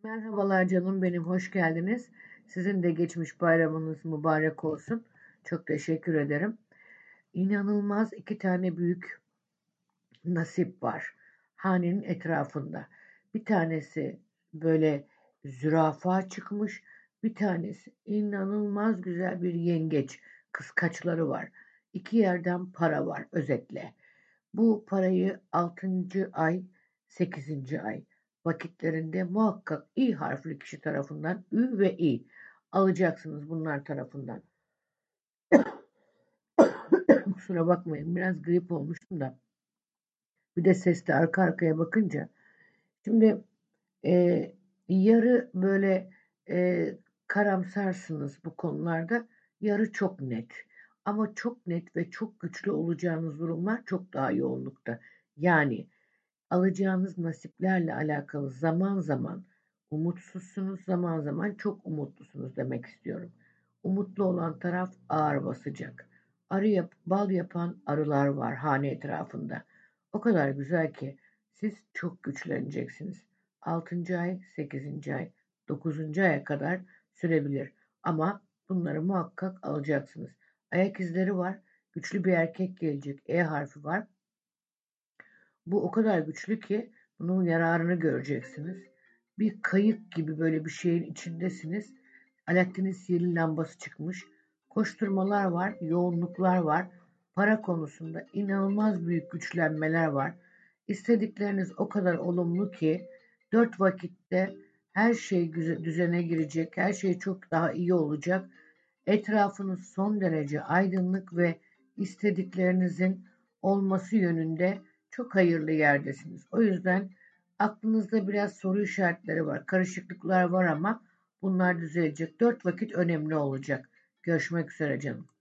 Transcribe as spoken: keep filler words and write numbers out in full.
Merhabalar canım benim, hoş geldiniz. Sizin de geçmiş bayramınız mübarek olsun. Çok teşekkür ederim. İnanılmaz iki tane büyük nasip var hanenin etrafında. Bir tanesi böyle zürafa çıkmış, bir tanesi inanılmaz güzel bir yengeç, kıskaçları var. İki yerden para var özetle. Bu parayı altıncı ay, sekizinci ay vakitlerinde muhakkak İ harfli kişi tarafından Ü ve İ alacaksınız bunlar tarafından. Kusura bakmayın, biraz grip olmuştum da. Bir de sesle arka arkaya bakınca. Şimdi e, yarı böyle e, karamsarsınız bu konularda, yarı çok net. Ama çok net ve çok güçlü olacağınız durumlar çok daha yoğunlukta. Yani alacağınız nasiplerle alakalı zaman zaman umutsuzsunuz, zaman zaman çok umutlusunuz demek istiyorum. Umutlu olan taraf ağır basacak. Arı yap, bal yapan arılar var hane etrafında. O kadar güzel ki siz çok güçleneceksiniz. Altıncı ay, sekizinci ay, dokuzuncu aya kadar sürebilir. Ama bunları muhakkak alacaksınız. Ayak izleri var. Güçlü bir erkek gelecek. E harfi var. Bu o kadar güçlü ki bunun yararını göreceksiniz. Bir kayık gibi böyle bir şeyin içindesiniz. Alaaddin'in sihirli lambası çıkmış. Koşturmalar var, yoğunluklar var. Para konusunda inanılmaz büyük güçlenmeler var. İstedikleriniz o kadar olumlu ki dört vakitte her şey düzene girecek, her şey çok daha iyi olacak. Etrafınız son derece aydınlık ve istediklerinizin olması yönünde çok hayırlı yerdesiniz. O yüzden aklınızda biraz soru işaretleri var, karışıklıklar var ama bunlar düzelecek. Dört vakit önemli olacak. Görüşmek üzere canım.